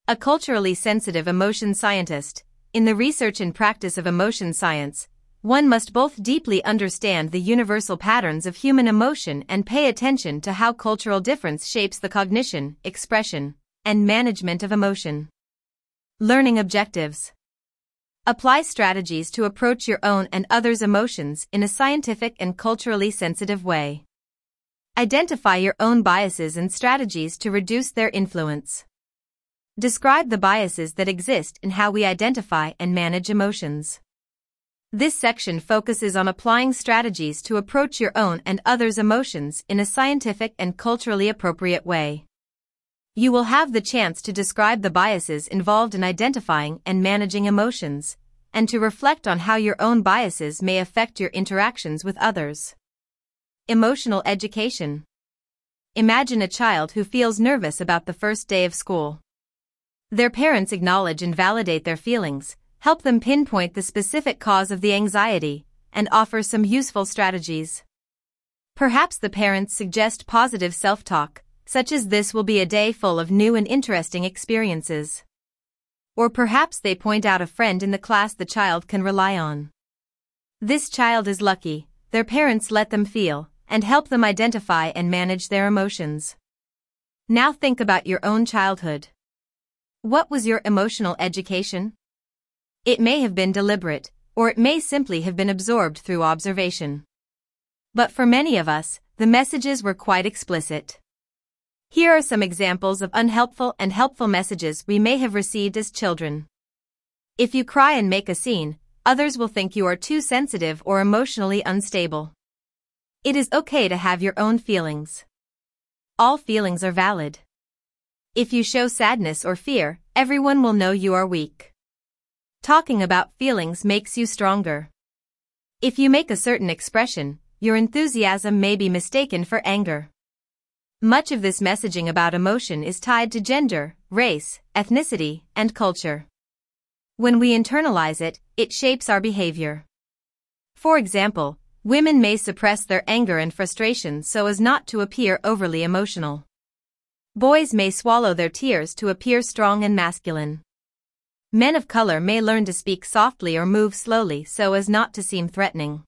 A culturally sensitive emotion scientist. In the research and practice of emotion science, one must both deeply understand the universal patterns of human emotion and pay attention to how cultural difference shapes the cognition, expression, and management of emotion. Learning objectives. Apply strategies to approach your own and others' emotions in a scientific and culturally sensitive way. Identify your own biases and strategies to reduce their influence. Describe the biases that exist in how we identify and manage emotions. This section focuses on applying strategies to approach your own and others' emotions in a scientific and culturally appropriate way. You will have the chance to describe the biases involved in identifying and managing emotions, and to reflect on how your own biases may affect your interactions with others. Emotional education. Imagine a child who feels nervous about the first day of school. Their parents acknowledge and validate their feelings, help them pinpoint the specific cause of the anxiety, and offer some useful strategies. Perhaps the parents suggest positive self-talk, such as "This will be a day full of new and interesting experiences." Or perhaps they point out a friend in the class the child can rely on. This child is lucky, their parents let them feel, and help them identify and manage their emotions. Now think about your own childhood. What was your emotional education? It may have been deliberate, or it may simply have been absorbed through observation. But for many of us, the messages were quite explicit. Here are some examples of unhelpful and helpful messages we may have received as children. If you cry and make a scene, others will think you are too sensitive or emotionally unstable. It is okay to have your own feelings. All feelings are valid. If you show sadness or fear, everyone will know you are weak. Talking about feelings makes you stronger. If you make a certain expression, your enthusiasm may be mistaken for anger. Much of this messaging about emotion is tied to gender, race, ethnicity, and culture. When we internalize it, it shapes our behavior. For example, women may suppress their anger and frustration so as not to appear overly emotional. Boys may swallow their tears to appear strong and masculine. Men of color may learn to speak softly or move slowly so as not to seem threatening.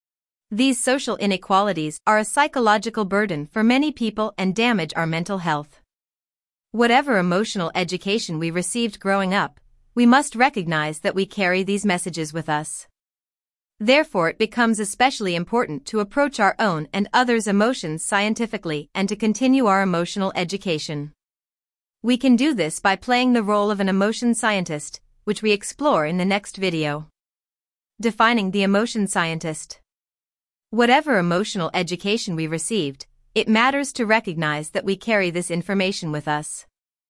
These social inequalities are a psychological burden for many people and damage our mental health. Whatever emotional education we received growing up, we must recognize that we carry these messages with us. Therefore, it becomes especially important to approach our own and others' emotions scientifically and to continue our emotional education. We can do this by playing the role of an emotion scientist, which we explore in the next video. Defining the emotion scientist. Whatever emotional education we received, it matters to recognize that we carry this information with us.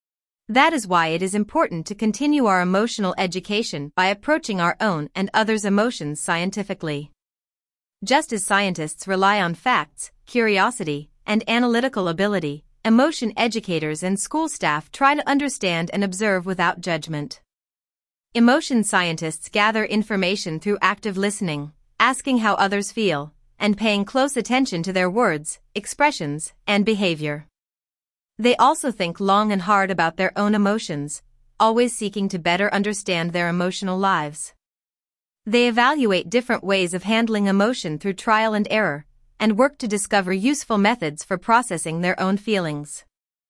That is why it is important to continue our emotional education by approaching our own and others' emotions scientifically. Just as scientists rely on facts, curiosity, and analytical ability, emotion educators and school staff try to understand and observe without judgment. Emotion scientists gather information through active listening, asking how others feel, and paying close attention to their words, expressions, and behavior. They also think long and hard about their own emotions, always seeking to better understand their emotional lives. They evaluate different ways of handling emotion through trial and error, and work to discover useful methods for processing their own feelings.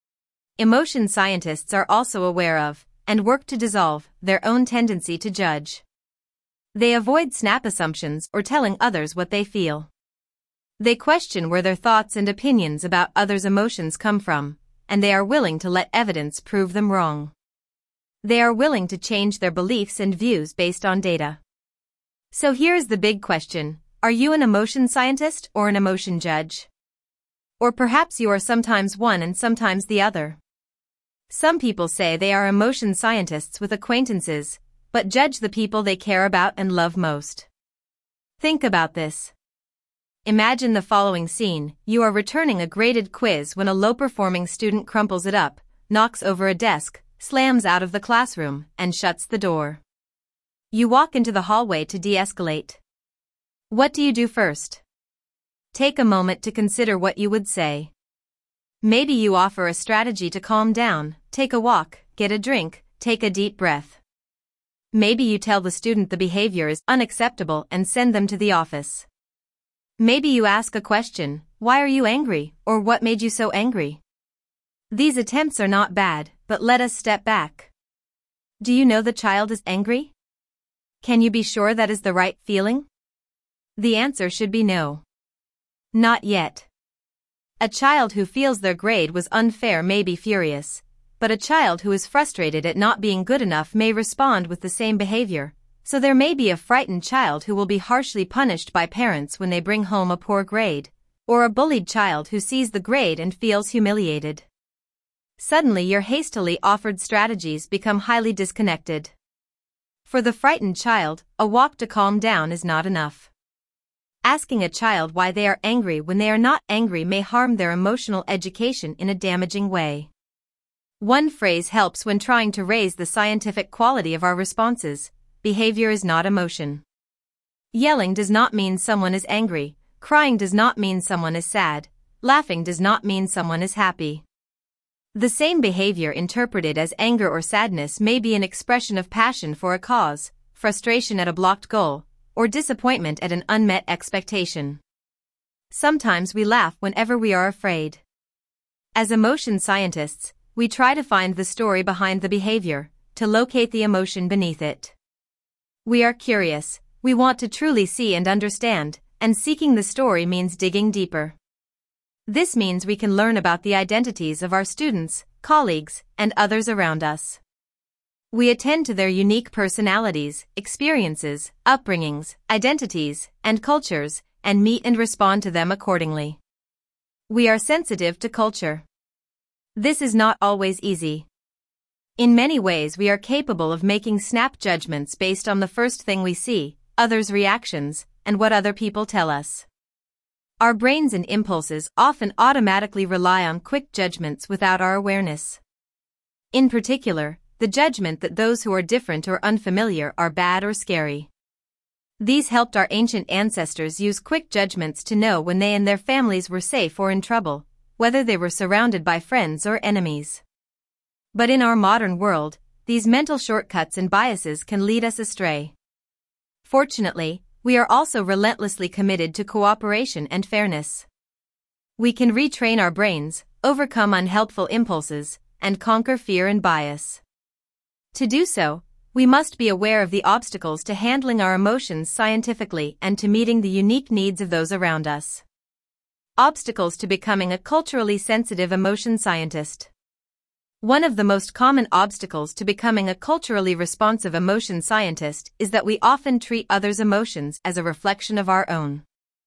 Emotion scientists are also aware of, and work to dissolve, their own tendency to judge. They avoid snap assumptions or telling others what they feel. They question where their thoughts and opinions about others' emotions come from, and they are willing to let evidence prove them wrong. They are willing to change their beliefs and views based on data. So here's the big question: are you an emotion scientist or an emotion judge? Or perhaps you are sometimes one and sometimes the other. Some people say they are emotion scientists with acquaintances, but judge the people they care about and love most. Think about this. Imagine the following scene: you are returning a graded quiz when a low-performing student crumples it up, knocks over a desk, slams out of the classroom, and shuts the door. You walk into the hallway to de-escalate. What do you do first? Take a moment to consider what you would say. Maybe you offer a strategy to calm down: take a walk, get a drink, take a deep breath. Maybe you tell the student the behavior is unacceptable and send them to the office. Maybe you ask a question, "Why are you angry?" or "What made you so angry?" These attempts are not bad, but let us step back. Do you know the child is angry? Can you be sure that is the right feeling? The answer should be no. Not yet. A child who feels their grade was unfair may be furious, but a child who is frustrated at not being good enough may respond with the same behavior, so there may be a frightened child who will be harshly punished by parents when they bring home a poor grade, or a bullied child who sees the grade and feels humiliated. Suddenly your hastily offered strategies become highly disconnected. For the frightened child, a walk to calm down is not enough. Asking a child why they are angry when they are not angry may harm their emotional education in a damaging way. One phrase helps when trying to raise the scientific quality of our responses: behavior is not emotion. Yelling does not mean someone is angry, crying does not mean someone is sad, laughing does not mean someone is happy. The same behavior interpreted as anger or sadness may be an expression of passion for a cause, frustration at a blocked goal, or disappointment at an unmet expectation. Sometimes we laugh whenever we are afraid. As emotion scientists, we try to find the story behind the behavior, to locate the emotion beneath it. We are curious, we want to truly see and understand, and seeking the story means digging deeper. This means we can learn about the identities of our students, colleagues, and others around us. We attend to their unique personalities, experiences, upbringings, identities, and cultures, and meet and respond to them accordingly. We are sensitive to culture. This is not always easy. In many ways we are capable of making snap judgments based on the first thing we see, others' reactions, and what other people tell us. Our brains and impulses often automatically rely on quick judgments without our awareness. In particular, the judgment that those who are different or unfamiliar are bad or scary. These helped our ancient ancestors use quick judgments to know when they and their families were safe or in trouble, whether they were surrounded by friends or enemies. But in our modern world, these mental shortcuts and biases can lead us astray. Fortunately, we are also relentlessly committed to cooperation and fairness. We can retrain our brains, overcome unhelpful impulses, and conquer fear and bias. To do so, we must be aware of the obstacles to handling our emotions scientifically and to meeting the unique needs of those around us. Obstacles to becoming a culturally sensitive emotion scientist. One of the most common obstacles to becoming a culturally responsive emotion scientist is that we often treat others' emotions as a reflection of our own.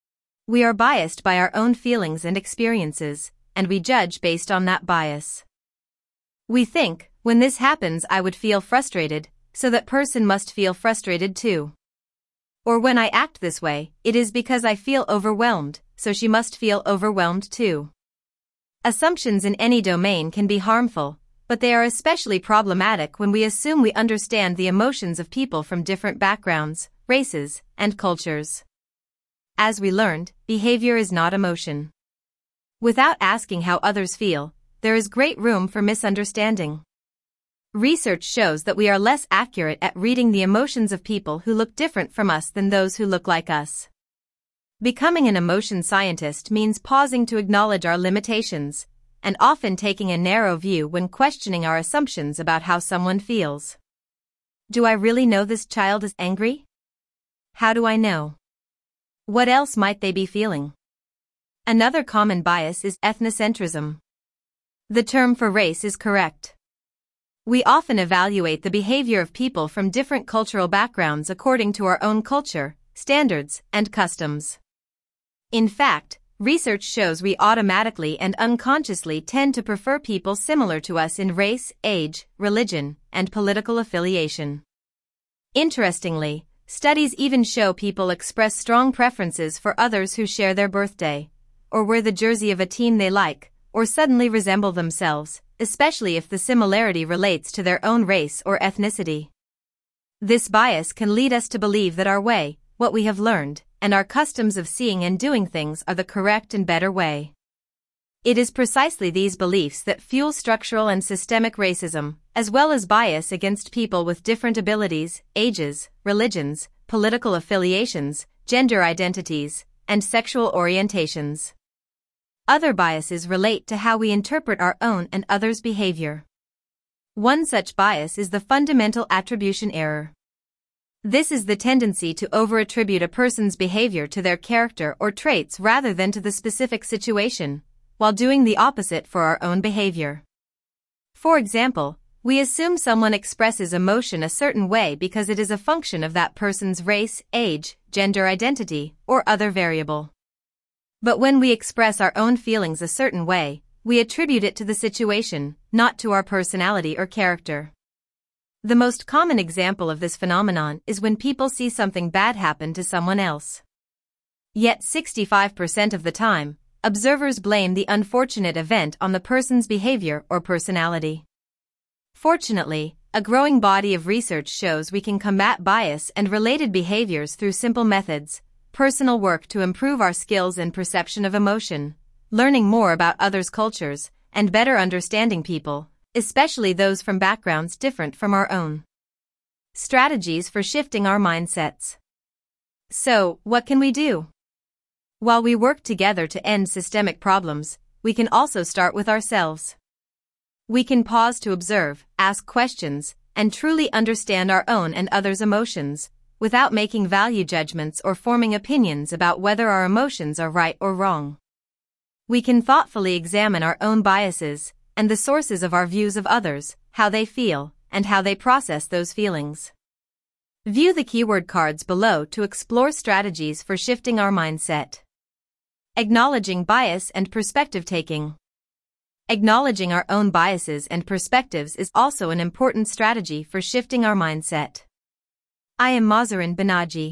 We are biased by our own feelings and experiences, and we judge based on that bias. We think, when this happens I would feel frustrated, so that person must feel frustrated too. Or when I act this way, it is because I feel overwhelmed, so she must feel overwhelmed too. Assumptions in any domain can be harmful, but they are especially problematic when we assume we understand the emotions of people from different backgrounds, races, and cultures. As we learned, behavior is not emotion. Without asking how others feel, there is great room for misunderstanding. Research shows that we are less accurate at reading the emotions of people who look different from us than those who look like us. Becoming an emotion scientist means pausing to acknowledge our limitations, and often taking a narrow view when questioning our assumptions about how someone feels. Do I really know this child is angry? How do I know? What else might they be feeling? Another common bias is ethnocentrism. The term for race is correct. We often evaluate the behavior of people from different cultural backgrounds according to our own culture, standards, and customs. In fact, research shows we automatically and unconsciously tend to prefer people similar to us in race, age, religion, and political affiliation. Interestingly, studies even show people express strong preferences for others who share their birthday, or wear the jersey of a team they like, or suddenly resemble themselves, especially if the similarity relates to their own race or ethnicity. This bias can lead us to believe that our way, what we have learned, and our customs of seeing and doing things are the correct and better way. It is precisely these beliefs that fuel structural and systemic racism, as well as bias against people with different abilities, ages, religions, political affiliations, gender identities, and sexual orientations. Other biases relate to how we interpret our own and others' behavior. One such bias is the fundamental attribution error. This is the tendency to over-attribute a person's behavior to their character or traits rather than to the specific situation, while doing the opposite for our own behavior. For example, we assume someone expresses emotion a certain way because it is a function of that person's race, age, gender identity, or other variable. But when we express our own feelings a certain way, we attribute it to the situation, not to our personality or character. The most common example of this phenomenon is when people see something bad happen to someone else. Yet 65% of the time, observers blame the unfortunate event on the person's behavior or personality. Fortunately, a growing body of research shows we can combat bias and related behaviors through simple methods, personal work to improve our skills and perception of emotion, learning more about others' cultures, and better understanding people, especially those from backgrounds different from our own. Strategies for shifting our mindsets. So, what can we do? While we work together to end systemic problems, we can also start with ourselves. We can pause to observe, ask questions, and truly understand our own and others' emotions, without making value judgments or forming opinions about whether our emotions are right or wrong. We can thoughtfully examine our own biases, and the sources of our views of others, how they feel, and how they process those feelings. View the keyword cards below to explore strategies for shifting our mindset. Acknowledging bias and perspective taking. Acknowledging our own biases and perspectives is also an important strategy for shifting our mindset. I am Mahzarin Banaji.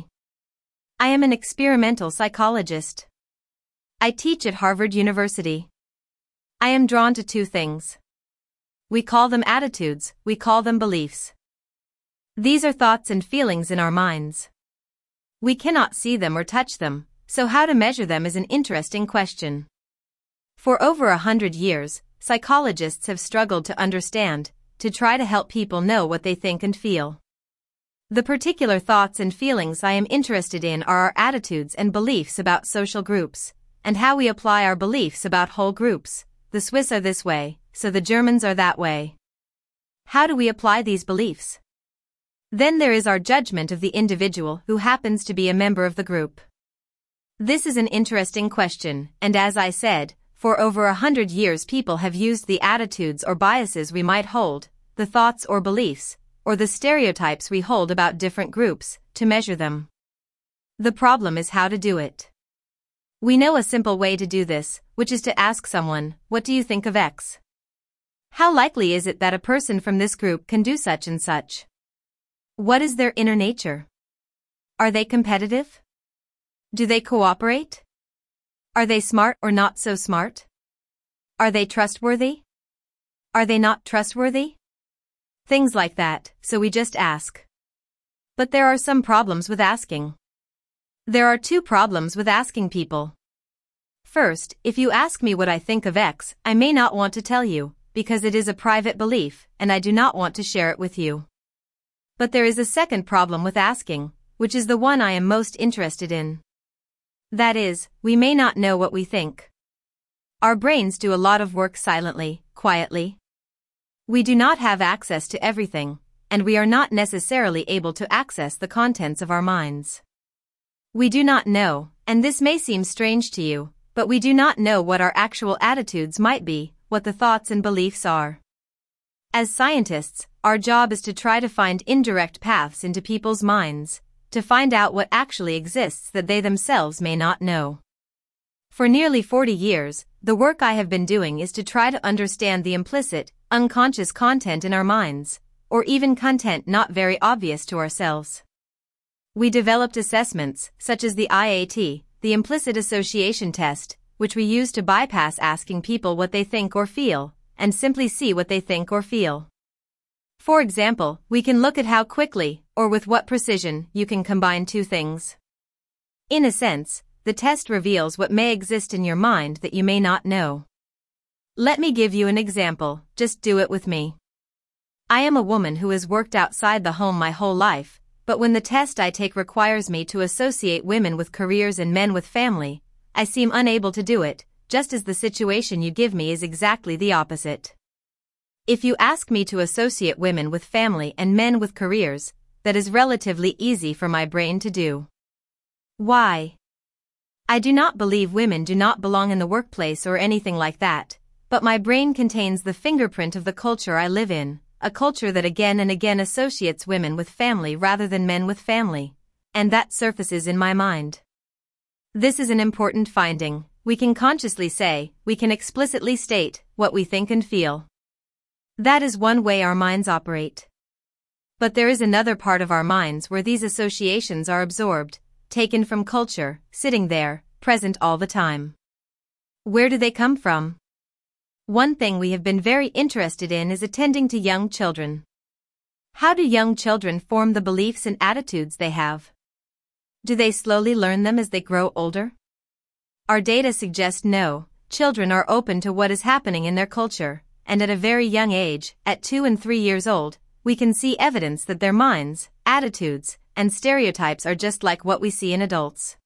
I am an experimental psychologist. I teach at Harvard University. I am drawn to two things. We call them attitudes, we call them beliefs. These are thoughts and feelings in our minds. We cannot see them or touch them, so how to measure them is an interesting question. For over 100 years, psychologists have struggled to understand, to try to help people know what they think and feel. The particular thoughts and feelings I am interested in are our attitudes and beliefs about social groups, and how we apply our beliefs about whole groups. The Swiss are this way, so the Germans are that way. How do we apply these beliefs? Then there is our judgment of the individual who happens to be a member of the group. This is an interesting question, and as I said, for over 100 years people have used the attitudes or biases we might hold, the thoughts or beliefs, or the stereotypes we hold about different groups, to measure them. The problem is how to do it. We know a simple way to do this, which is to ask someone, what do you think of X? How likely is it that a person from this group can do such and such? What is their inner nature? Are they competitive? Do they cooperate? Are they smart or not so smart? Are they trustworthy? Are they not trustworthy? Things like that, so we just ask. But there are some problems with asking. There are two problems with asking people. First, if you ask me what I think of X, I may not want to tell you, because it is a private belief, and I do not want to share it with you. But there is a second problem with asking, which is the one I am most interested in. That is, we may not know what we think. Our brains do a lot of work silently, quietly. We do not have access to everything, and we are not necessarily able to access the contents of our minds. We do not know, and this may seem strange to you, but we do not know what our actual attitudes might be, what the thoughts and beliefs are. As scientists, our job is to try to find indirect paths into people's minds, to find out what actually exists that they themselves may not know. For nearly 40 years, the work I have been doing is to try to understand the implicit, unconscious content in our minds, or even content not very obvious to ourselves. We developed assessments, such as the IAT, the implicit association test, which we use to bypass asking people what they think or feel, and simply see what they think or feel. For example, we can look at how quickly, or with what precision, you can combine two things. In a sense, the test reveals what may exist in your mind that you may not know. Let me give you an example, just do it with me. I am a woman who has worked outside the home my whole life, but when the test I take requires me to associate women with careers and men with family, I seem unable to do it, just as the situation you give me is exactly the opposite. If you ask me to associate women with family and men with careers, that is relatively easy for my brain to do. Why? I do not believe women do not belong in the workplace or anything like that, but my brain contains the fingerprint of the culture I live in, a culture that again and again associates women with family rather than men with family, and that surfaces in my mind. This is an important finding. We can consciously say, we can explicitly state, what we think and feel. That is one way our minds operate. But there is another part of our minds where these associations are absorbed, taken from culture, sitting there, present all the time. Where do they come from? One thing we have been very interested in is attending to young children. How do young children form the beliefs and attitudes they have? Do they slowly learn them as they grow older? Our data suggest no, children are open to what is happening in their culture, and at a very young age, at 2 and 3 years old, we can see evidence that their minds, attitudes, and stereotypes are just like what we see in adults.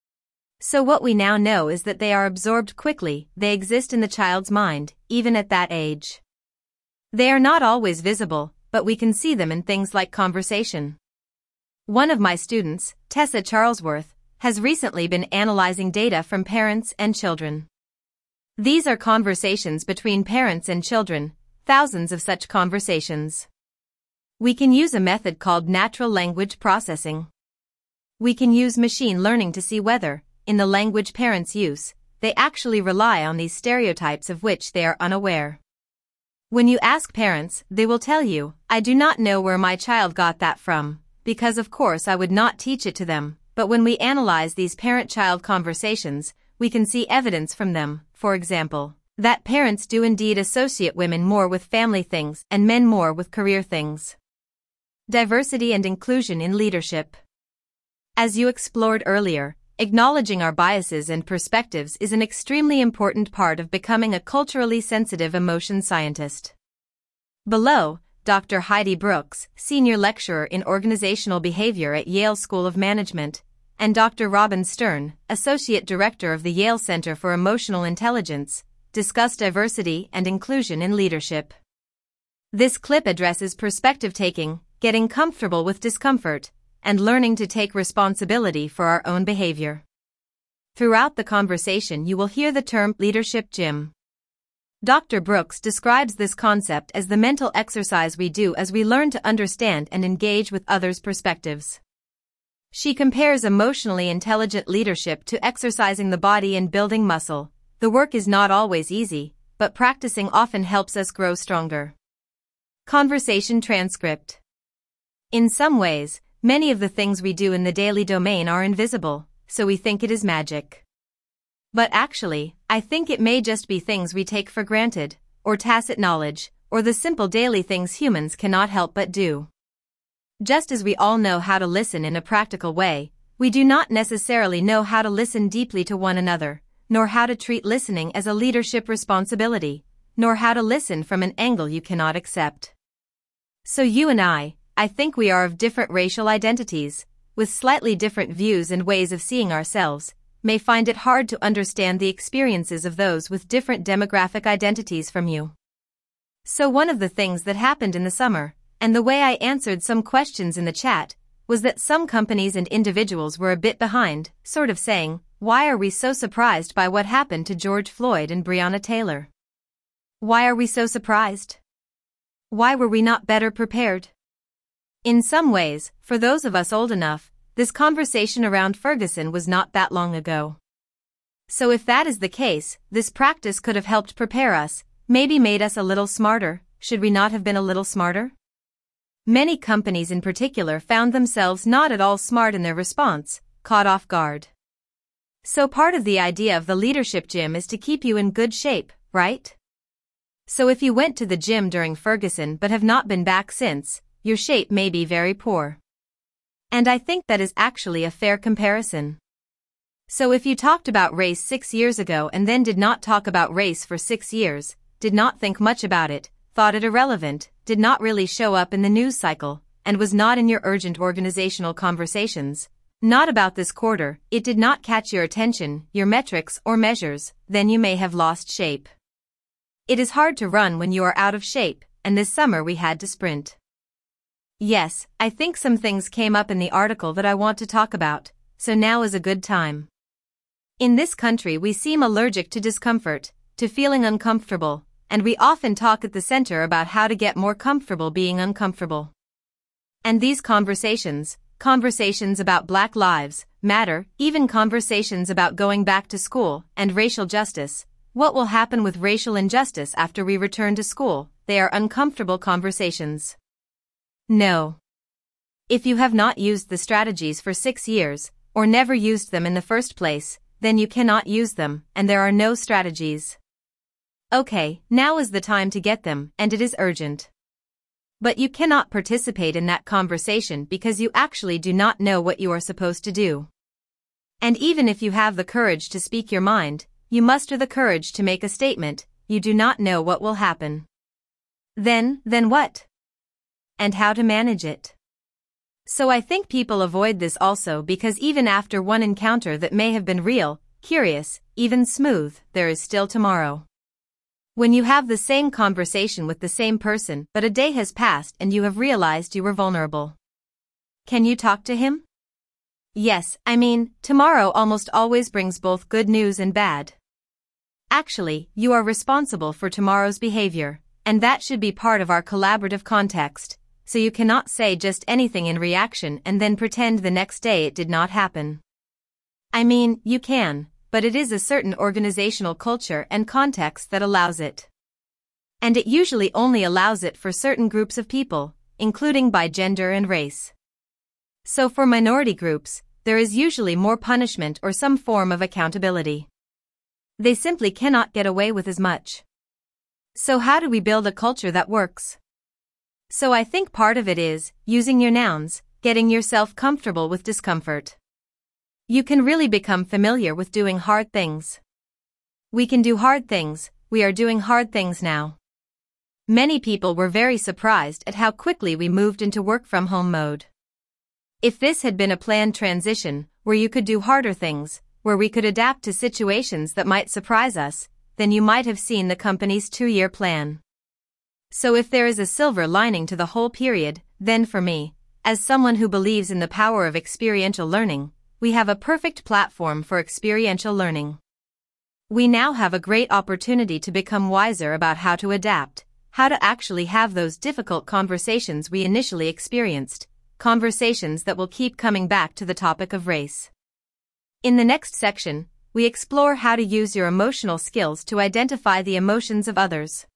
So what we now know is that they are absorbed quickly, they exist in the child's mind, even at that age. They are not always visible, but we can see them in things like conversation. One of my students, Tessa Charlesworth, has recently been analyzing data from parents and children. These are conversations between parents and children, thousands of such conversations. We can use a method called natural language processing. We can use machine learning to see whether, in the language parents use, they actually rely on these stereotypes of which they are unaware. When you ask parents, they will tell you, I do not know where my child got that from, because of course I would not teach it to them, but when we analyze these parent-child conversations, we can see evidence from them, for example, that parents do indeed associate women more with family things and men more with career things. Diversity and inclusion in leadership. As you explored earlier, acknowledging our biases and perspectives is an extremely important part of becoming a culturally sensitive emotion scientist. Below, Dr. Heidi Brooks, Senior Lecturer in Organizational Behavior at Yale School of Management, and Dr. Robin Stern, Associate Director of the Yale Center for Emotional Intelligence, discuss diversity and inclusion in leadership. This clip addresses perspective taking, getting comfortable with discomfort, and learning to take responsibility for our own behavior. Throughout the conversation you will hear the term leadership gym. Dr. Brooks describes this concept as the mental exercise we do as we learn to understand and engage with others' perspectives. She compares emotionally intelligent leadership to exercising the body and building muscle. The work is not always easy, but practicing often helps us grow stronger. Conversation transcript. In some ways, many of the things we do in the daily domain are invisible, so we think it is magic. But actually, I think it may just be things we take for granted, or tacit knowledge, or the simple daily things humans cannot help but do. Just as we all know how to listen in a practical way, we do not necessarily know how to listen deeply to one another, nor how to treat listening as a leadership responsibility, nor how to listen from an angle you cannot accept. So you and I think we are of different racial identities, with slightly different views and ways of seeing ourselves, may find it hard to understand the experiences of those with different demographic identities from you. So one of the things that happened in the summer, and the way I answered some questions in the chat, was that some companies and individuals were a bit behind, sort of saying, why are we so surprised by what happened to George Floyd and Breonna Taylor? Why are we so surprised? Why were we not better prepared? In some ways, for those of us old enough, this conversation around Ferguson was not that long ago. So if that is the case, this practice could have helped prepare us, maybe made us a little smarter. Should we not have been a little smarter? Many companies in particular found themselves not at all smart in their response, caught off guard. So part of the idea of the leadership gym is to keep you in good shape, right? So if you went to the gym during Ferguson but have not been back since, your shape may be very poor. And I think that is actually a fair comparison. So if you talked about race 6 years ago and then did not talk about race for 6 years, did not think much about it, thought it irrelevant, did not really show up in the news cycle, and was not in your urgent organizational conversations. Not about this quarter, it did not catch your attention, your metrics or measures, then you may have lost shape. It is hard to run when you are out of shape, and this summer we had to sprint. Yes, I think some things came up in the article that I want to talk about, so now is a good time. In this country we seem allergic to discomfort, to feeling uncomfortable, and we often talk at the center about how to get more comfortable being uncomfortable. And these conversations about Black Lives Matter, even conversations about going back to school and racial justice, what will happen with racial injustice after we return to school, they are uncomfortable conversations. No. If you have not used the strategies for 6 years, or never used them in the first place, then you cannot use them, and there are no strategies. Okay, now is the time to get them, and it is urgent. But you cannot participate in that conversation because you actually do not know what you are supposed to do. And even if you have the courage to speak your mind, you muster the courage to make a statement, you do not know what will happen. Then what? And how to manage it. So I think people avoid this also because even after one encounter that may have been real, curious, even smooth, there is still tomorrow. When you have the same conversation with the same person but a day has passed and you have realized you were vulnerable. Can you talk to him? Yes, I mean, tomorrow almost always brings both good news and bad. Actually, you are responsible for tomorrow's behavior, and that should be part of our collaborative context, so you cannot say just anything in reaction and then pretend the next day it did not happen. I mean, you can, but it is a certain organizational culture and context that allows it. And it usually only allows it for certain groups of people, including by gender and race. So for minority groups, there is usually more punishment or some form of accountability. They simply cannot get away with as much. So how do we build a culture that works? So I think part of it is using your nouns, getting yourself comfortable with discomfort. You can really become familiar with doing hard things. We can do hard things, we are doing hard things now. Many people were very surprised at how quickly we moved into work-from-home mode. If this had been a planned transition, where you could do harder things, where we could adapt to situations that might surprise us, then you might have seen the company's 2-year plan. So if there is a silver lining to the whole period, then for me, as someone who believes in the power of experiential learning, we have a perfect platform for experiential learning. We now have a great opportunity to become wiser about how to adapt, how to actually have those difficult conversations we initially experienced, conversations that will keep coming back to the topic of race. In the next section, we explore how to use your emotional skills to identify the emotions of others.